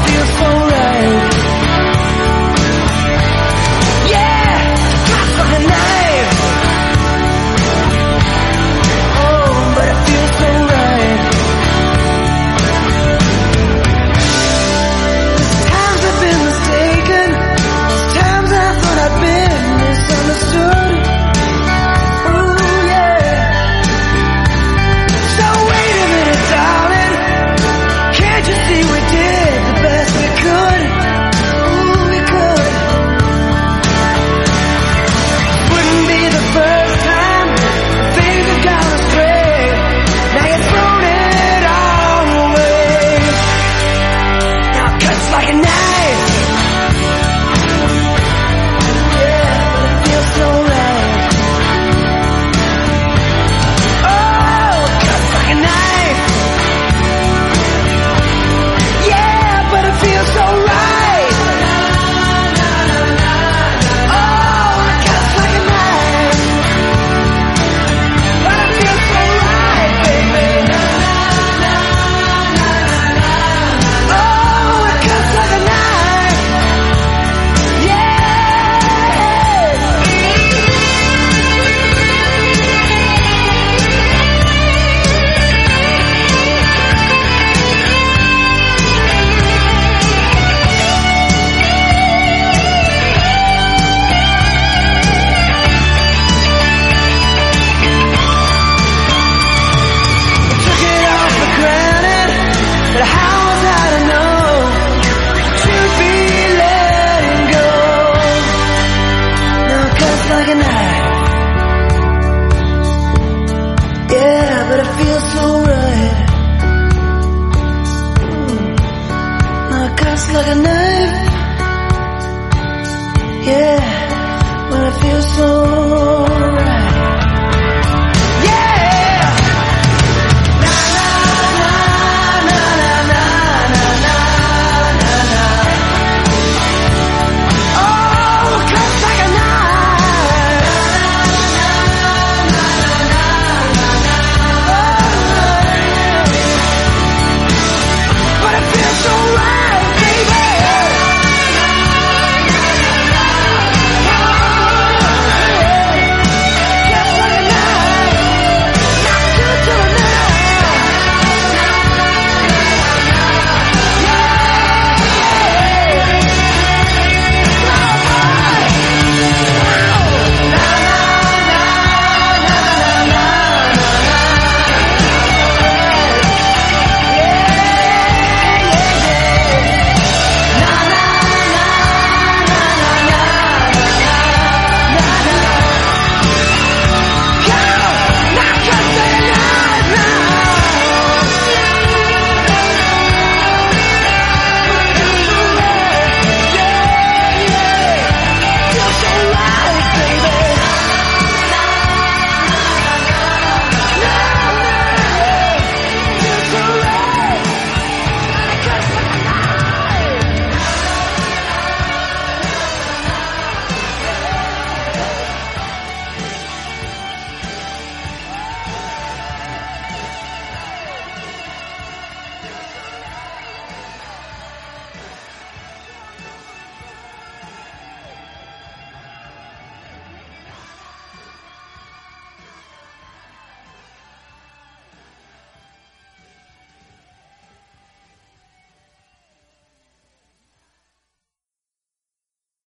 feels so right. Yeah, cuts like a knife. Oh, but it feels so right. There's times I've been mistaken. There's times I thought I'd been misunderstood. Ooh, yeah. So wait a minute, darling. Can't you see we did the best we could? Ooh, we could. Wouldn't be the first time things have gone astray. Now you've thrown it all away. Now it cuts like a knife. Yeah, but it feels so right. Oh, it cuts like a knife. Yeah, but it feels so right. Oh, it cuts like a knife. But it feels so right, baby. Oh, it cuts like a knife. Yeah. Took it all for granted, but how was I to know to be letting go? Now it cuts like a knife. Yeah, but it feels so right. Now it cuts like a knife.